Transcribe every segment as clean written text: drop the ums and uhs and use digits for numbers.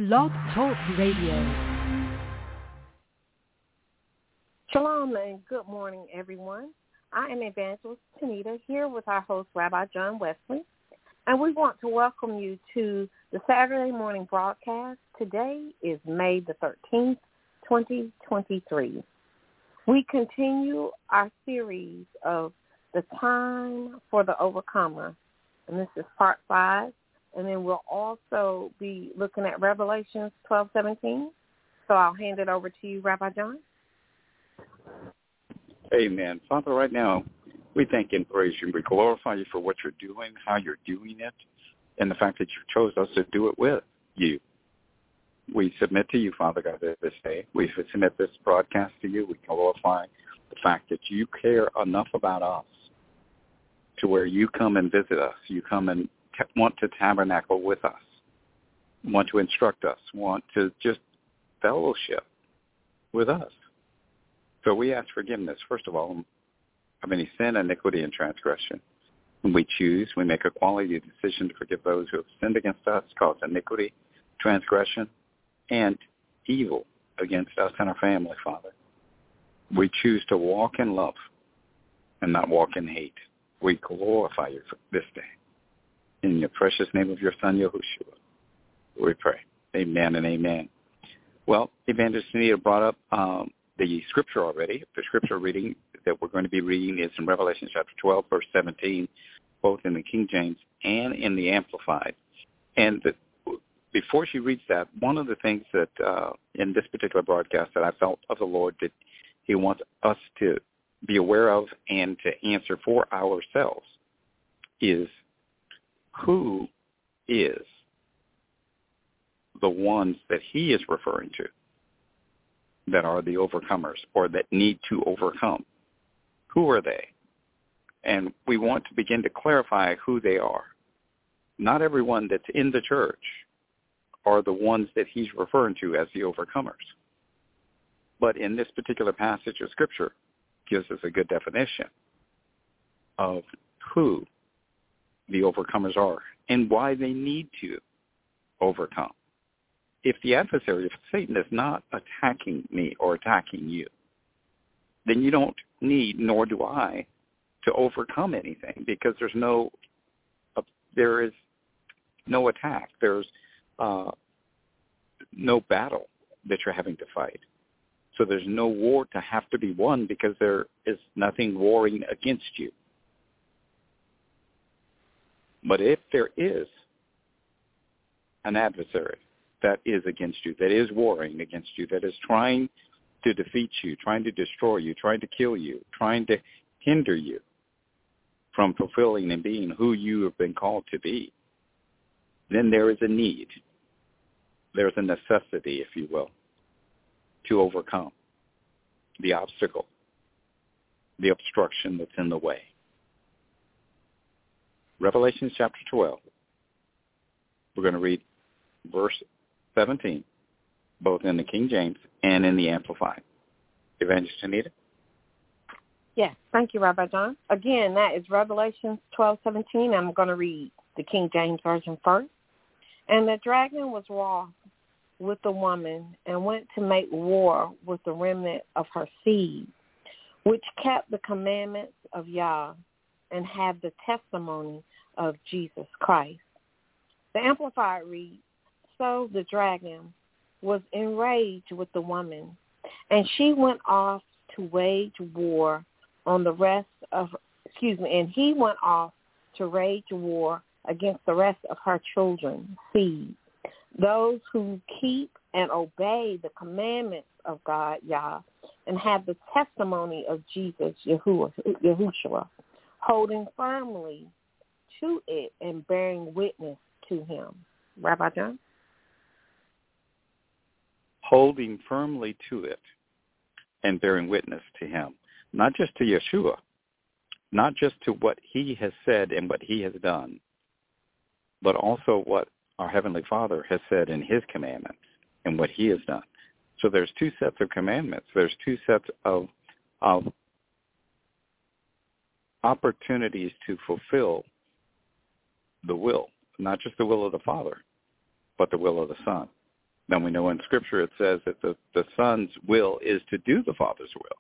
Blog Talk Radio. Shalom and good morning, everyone. I am Evangelist Tanita here with our host, Rabbi John Wesley, and we want to welcome you to the Saturday morning broadcast. Today is May the 13th, 2023. We continue our series of The Time for the Overcomer, and this is part 5. And then we'll also be looking at Revelations 12:17. So I'll hand it over to you, Rabbi John. Amen. Father, right now, we thank and praise you. We glorify you for what you're doing, how you're doing it, and the fact that you chose us to do it with you. We submit to you, Father God, this day. We submit this broadcast to you. We glorify the fact that you care enough about us to where you come and visit us. You come and want to tabernacle with us, want to instruct us, want to just fellowship with us. So we ask forgiveness, first of all, of any sin, iniquity, and transgression. When we choose, we make a quality decision to forgive those who have sinned against us, caused iniquity, transgression, and evil against us and our family, Father. We choose to walk in love and not walk in hate. We glorify you for this day. In your precious name of your Son, Yahushua, we pray. Amen and amen. Well, Evangelist Anita brought up the scripture already. The scripture reading that we're going to be reading is in Revelation chapter 12, verse 17, both in the King James and in the Amplified. And before she reads that, one of the things that in this particular broadcast that I felt of the Lord that he wants us to be aware of and to answer for ourselves is, who is the ones that he is referring to that are the overcomers or that need to overcome? Who are they? And we want to begin to clarify who they are. Not everyone that's in the church are the ones that he's referring to as the overcomers. But in this particular passage of Scripture gives us a good definition of who the overcomers are and why they need to overcome. If the adversary, if Satan is not attacking me or attacking you, then you don't need, nor do I, to overcome anything, because there is no attack. There's no battle that you're having to fight. So there's no war to have to be won, because there is nothing warring against you. But if there is an adversary that is against you, that is warring against you, that is trying to defeat you, trying to destroy you, trying to kill you, trying to hinder you from fulfilling and being who you have been called to be, then there is a need. There's a necessity, if you will, to overcome the obstacle, the obstruction that's in the way. Revelation chapter 12. We're going to read verse 17, both in the King James and in the Amplified. Evangelist Anita? Yes, thank you, Rabbi John. Again, that is Revelation 12:17. I'm going to read the King James Version first. And the dragon was wroth with the woman and went to make war with the remnant of her seed, which kept the commandments of Yah and had the testimony of Jesus Christ. The Amplified reads, so the dragon was enraged with the woman, and she went off to wage war on the rest of, and he went off to wage war against the rest of her children's seed, those who keep and obey the commandments of God, Yah, and have the testimony of Jesus, Yahushua, holding firmly to it and bearing witness to him. Rabbi John? Holding firmly to it and bearing witness to him. Not just to Yeshua, not just to what he has said and what he has done, but also what our Heavenly Father has said in his commandments and what he has done. So there's two sets of commandments. There's two sets of opportunities to fulfill the will, not just the will of the Father, but the will of the Son. Now we know in Scripture it says that the Son's will is to do the Father's will.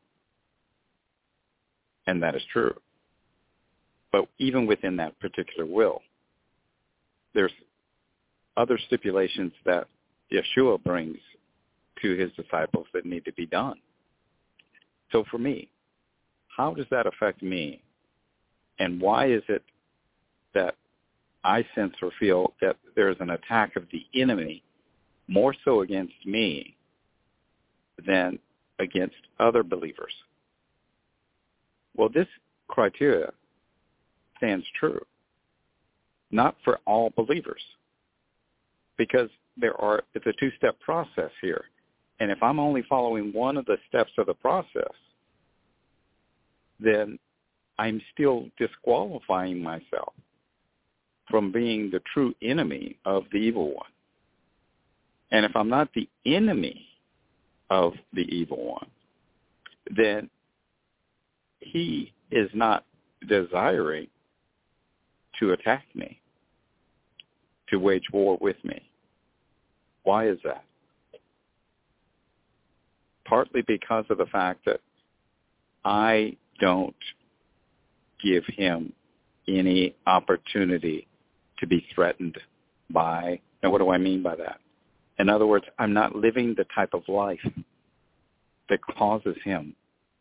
And that is true. But even within that particular will, there's other stipulations that Yeshua brings to his disciples that need to be done. So for me, how does that affect me? And why is it that I sense or feel that there's an attack of the enemy more so against me than against other believers? Well, this criteria stands true, not for all believers, because it's a two-step process here. And if I'm only following one of the steps of the process, then I'm still disqualifying myself from being the true enemy of the evil one. And if I'm not the enemy of the evil one, then he is not desiring to attack me, to wage war with me. Why is that? Partly because of the fact that I don't give him any opportunity to be threatened by. And what do I mean by that? In other words, I'm not living the type of life that causes him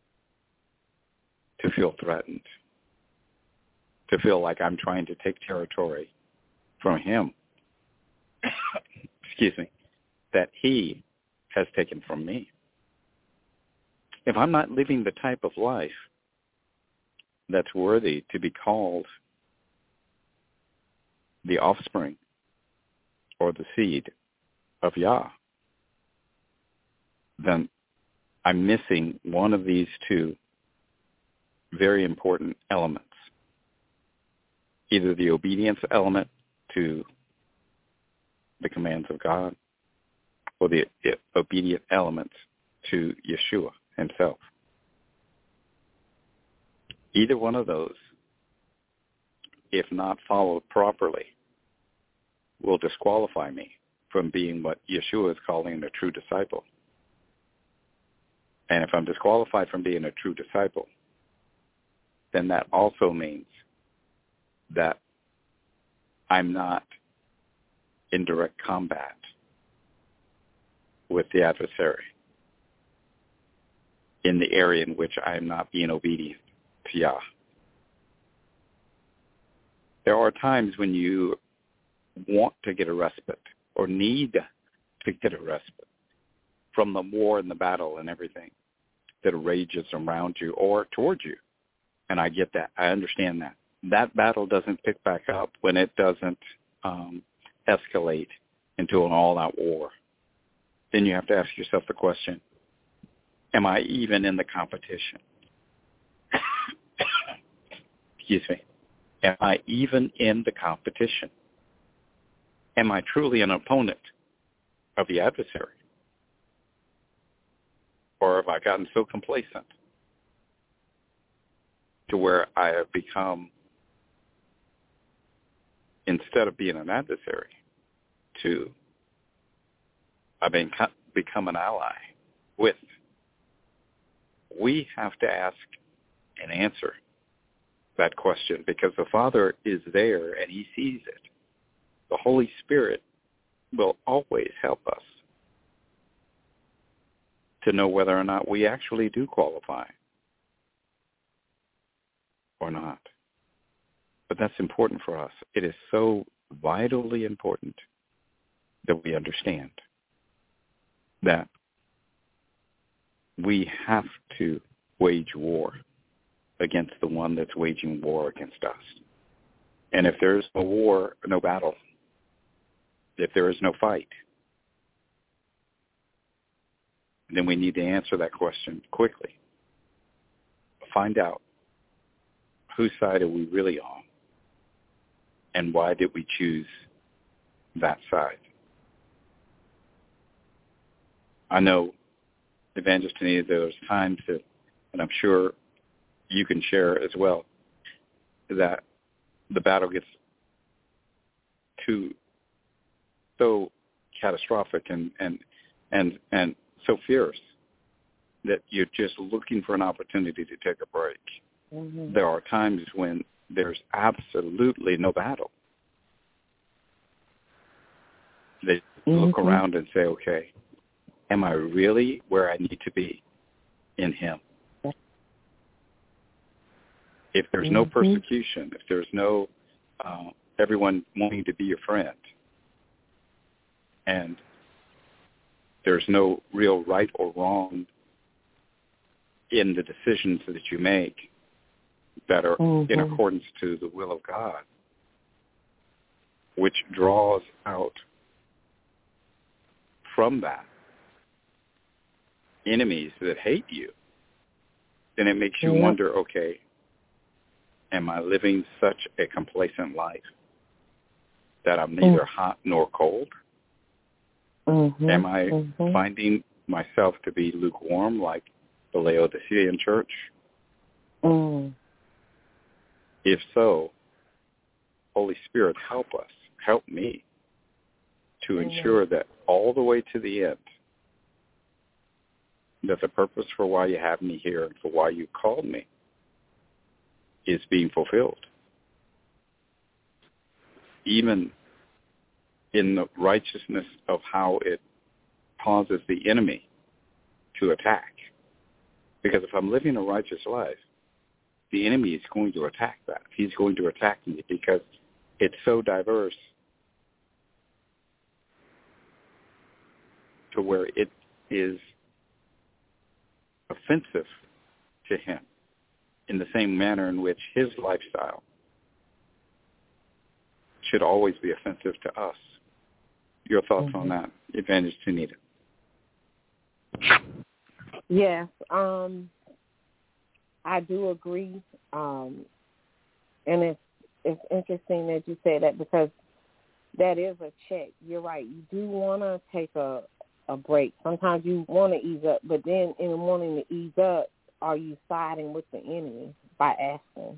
to feel threatened, to feel like I'm trying to take territory from him, excuse me, that he has taken from me. If I'm not living the type of life that's worthy to be called the offspring or the seed of Yah, then I'm missing one of these two very important elements, either the obedience element to the commands of God or the obedient element to Yeshua himself. Either one of those, if not followed properly, will disqualify me from being what Yeshua is calling a true disciple. And if I'm disqualified from being a true disciple, then that also means that I'm not in direct combat with the adversary in the area in which I am not being obedient to Yah. There are times when you want to get a respite or need to get a respite from the war and the battle and everything that rages around you or towards you. And I get that. I understand that. That battle doesn't pick back up when it doesn't escalate into an all-out war. Then you have to ask yourself the question, am I even in the competition? Excuse me. Am I even in the competition? Am I truly an opponent of the adversary? Or have I gotten so complacent to where I have become, instead of being an adversary, I've become an ally with? We have to ask and answer that question because the Father is there and he sees it. The Holy Spirit will always help us to know whether or not we actually do qualify or not. But that's important for us. It is so vitally important that we understand that we have to wage war against the one that's waging war against us. And if there is no war, no battle, if there is no fight, then we need to answer that question quickly. Find out whose side are we really on and why did we choose that side. I know, Evangelist Tanita, there's times that, and I'm sure you can share as well, that the battle gets so catastrophic and so fierce that you're just looking for an opportunity to take a break. Mm-hmm. There are times when there's absolutely no battle. They look around and say, okay, am I really where I need to be in him? If there's no persecution, if there's no everyone wanting to be your friend, and there's no real right or wrong in the decisions that you make that are in accordance to the will of God, which draws out from that enemies that hate you, then it makes you wonder, okay, am I living such a complacent life that I'm neither hot nor cold? Am I finding myself to be lukewarm like the Laodicean church? If so, Holy Spirit, help us, help me to ensure that all the way to the end, that the purpose for why you have me here and for why you called me is being fulfilled. Even in the righteousness of how it causes the enemy to attack. Because if I'm living a righteous life, the enemy is going to attack that. He's going to attack me because it's so diverse to where it is offensive to him in the same manner in which his lifestyle should always be offensive to us. Your thoughts on that, Evangelist Tunita? Yes, I do agree, and it's interesting that you say that because that is a check. You're right. You do want to take a break. Sometimes you want to ease up, but then in wanting to ease up, are you siding with the enemy by asking?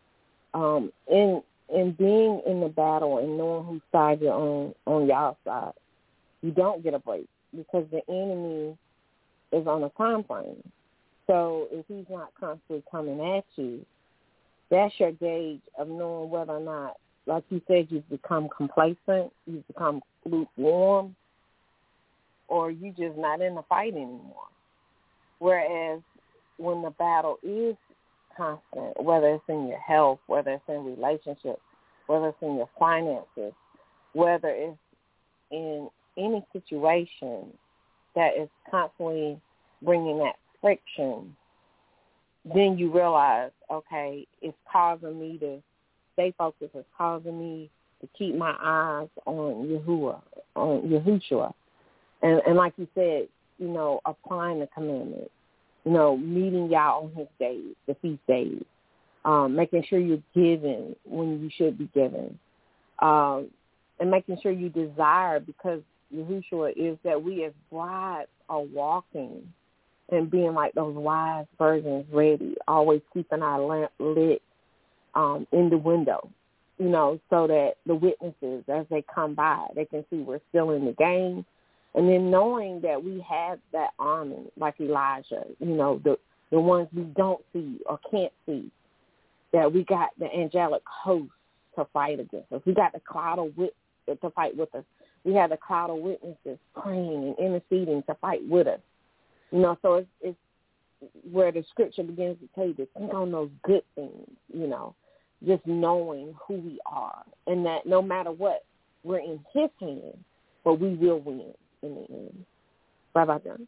In being in the battle and knowing whose side you're on y'all side, you don't get a break because the enemy is on a time frame. So if he's not constantly coming at you, that's your gauge of knowing whether or not, like you said, you've become complacent, you've become lukewarm, or you just not in the fight anymore. Whereas when the battle is constant, whether it's in your health, whether it's in relationships, whether it's in your finances, whether it's in any situation that is constantly bringing that friction, then you realize, okay, it's causing me to stay focused. It's causing me to keep my eyes on Yahushua. And like you said, applying the commandments, meeting y'all on his days, the feast days, making sure you're giving when you should be giving, and making sure you desire, because Yahushua is that we as brides are walking and being like those wise virgins ready, always keeping our lamp lit in the window, so that the witnesses, as they come by, they can see we're still in the game. And then knowing that we have that army, like Elijah, the ones we don't see or can't see, that we got the angelic host to fight against us. We got the cloud of to fight with us. We have the cloud of witnesses praying and interceding to fight with us. So it's where the scripture begins to tell you to think on those good things, just knowing who we are and that no matter what, we're in his hands, but we will win in the end. Rabbi John?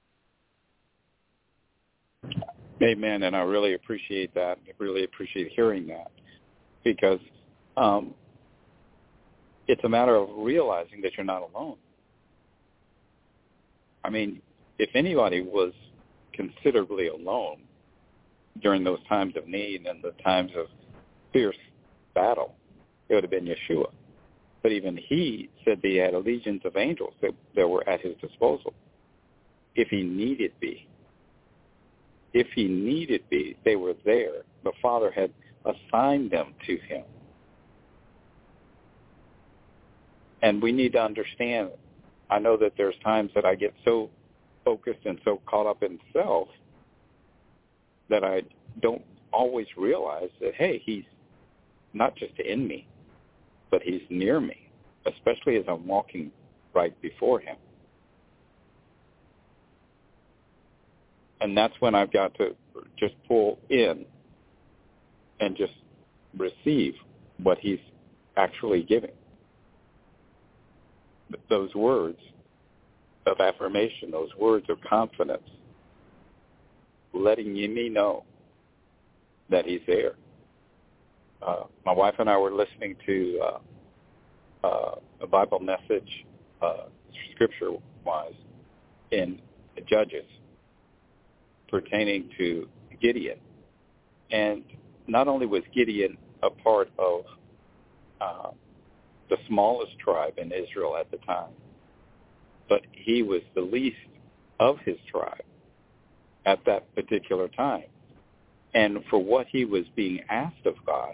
Amen, and I really appreciate that. I really appreciate hearing that because it's a matter of realizing that you're not alone. I mean, if anybody was considerably alone during those times of need and the times of fierce battle, it would have been Yeshua. But even he said that he had legions of angels that were at his disposal if he needed be. If he needed be, they were there. The Father had assigned them to him. And we need to understand I know that there's times that I get so focused and so caught up in self that I don't always realize that, hey, he's not just in me, but he's near me, especially as I'm walking right before him. And that's when I've got to just pull in and just receive what he's actually giving. Those words of affirmation, those words of confidence, letting me know that he's there. My wife and I were listening to a Bible message, scripture-wise, in Judges pertaining to Gideon. And not only was Gideon a part of the smallest tribe in Israel at the time, but he was the least of his tribe at that particular time. And for what he was being asked of God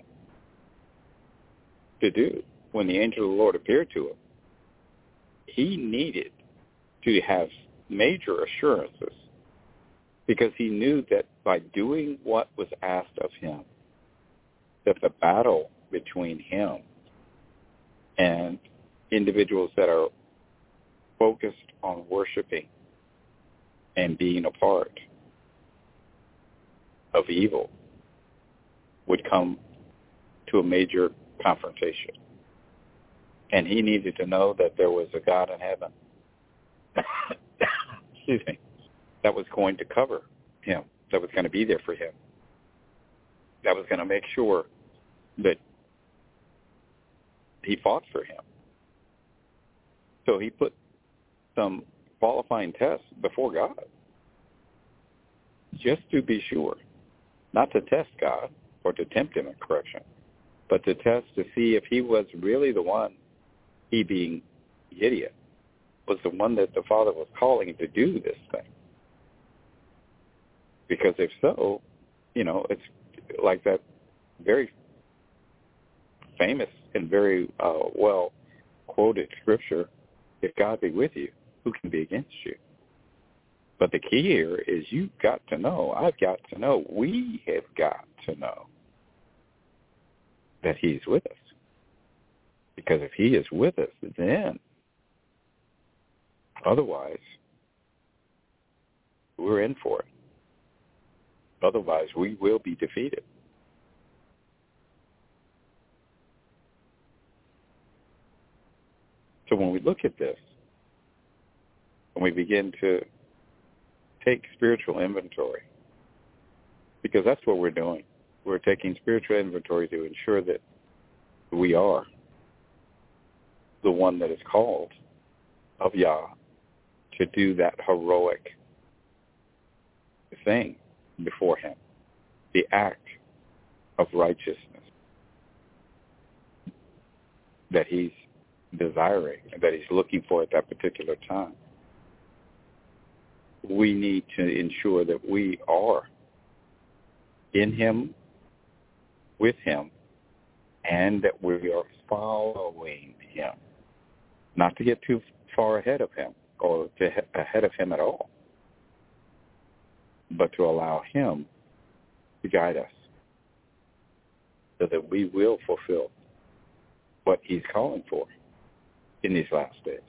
to do when the angel of the Lord appeared to him, he needed to have major assurances, because he knew that by doing what was asked of him, that the battle between him and individuals that are focused on worshiping and being a part of evil would come to a major confrontation. And he needed to know that there was a God in heaven excuse me, that was going to cover him, that was going to be there for him, that was going to make sure that he fought for him. So he put some qualifying tests before God, just to be sure, not to test God or to tempt him in correction, but to test to see if he was really the one, he being Gideon, was the one that the Father was calling to do this thing. Because if so, it's like that very famous and very well-quoted scripture, if God be with you, who can be against you? But the key here is you've got to know, I've got to know, we have got to know that he's with us. Because if he is with us, then otherwise we're in for it. Otherwise we will be defeated. So when we look at this, when we begin to take spiritual inventory, because that's what we're doing. We're taking spiritual inventory to ensure that we are the one that is called of Yah to do that heroic thing before him, the act of righteousness that he's desiring, that he's looking for at that particular time. We need to ensure that we are in him, with him, and that we are following him. Not to get too far ahead of him or ahead of him at all, but to allow him to guide us so that we will fulfill what he's calling for in these last days.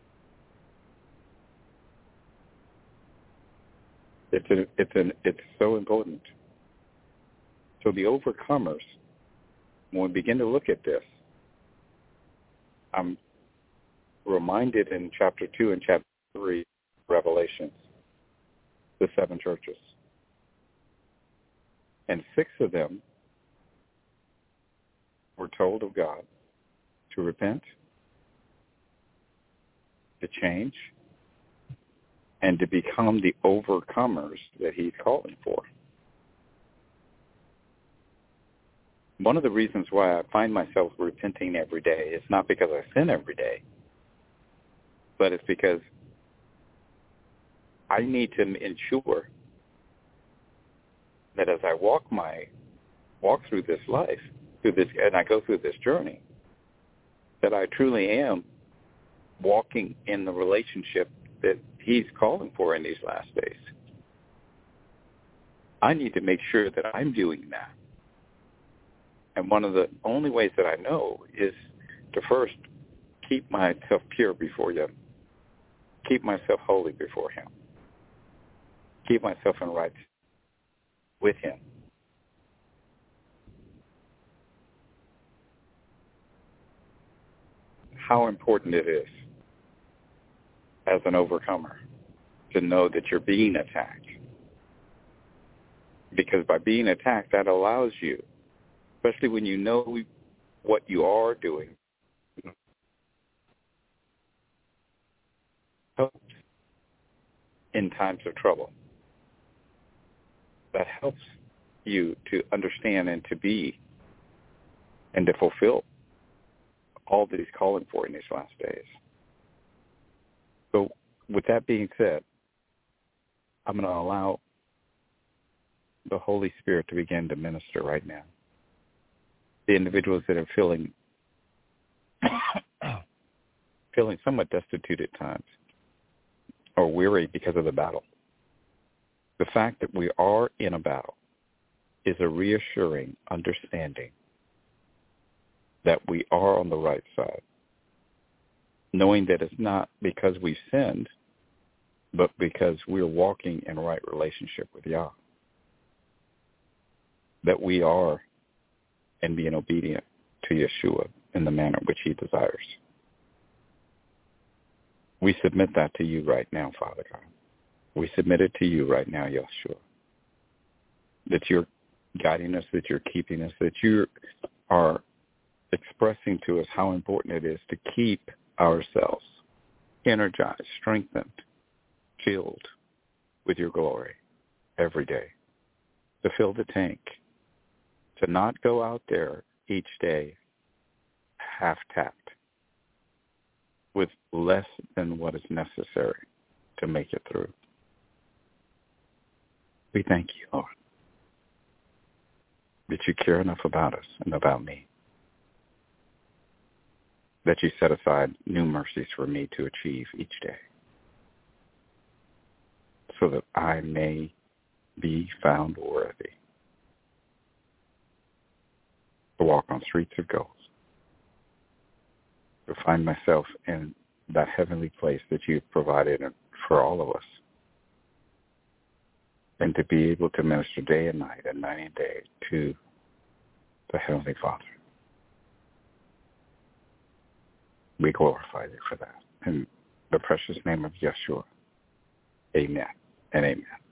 It's so important. So the overcomers, when we begin to look at this, I'm reminded in chapter 2 and chapter 3, Revelations, the 7 churches. And 6 of them were told of God to repent, to change, and to become the overcomers that he's calling for. One of the reasons why I find myself repenting every day is not because I sin every day, but it's because I need to ensure that as I walk through this life, and I go through this journey, that I truly am walking in the relationship that he's calling for in these last days. I need to make sure that I'm doing that. And one of the only ways that I know is to first keep myself pure before you, keep myself holy before him, keep myself in right with him. How important it is as an overcomer to know that you're being attacked. Because by being attacked, that allows you, especially when you know what you are doing, helps in times of trouble. That helps you to understand and to be and to fulfill all that he's calling for in these last days. So with that being said, I'm going to allow the Holy Spirit to begin to minister right now. The individuals that are feeling somewhat destitute at times or weary because of the battle. The fact that we are in a battle is a reassuring understanding that we are on the right side, knowing that it's not because we've sinned, but because we're walking in right relationship with Yah, that we are and being obedient to Yeshua in the manner which he desires. We submit that to you right now, Father God. We submit it to you right now, Yeshua, that you're guiding us, that you're keeping us, that you are expressing to us how important it is to keep ourselves energized, strengthened, filled with your glory every day, to fill the tank, to not go out there each day half-tapped with less than what is necessary to make it through. We thank you, Lord, that you care enough about us and about me, that you set aside new mercies for me to achieve each day so that I may be found worthy to walk on streets of gold, to find myself in that heavenly place that you've provided for all of us, and to be able to minister day and night and night and day to the Heavenly Father. We glorify you for that. In the precious name of Yeshua, amen and amen.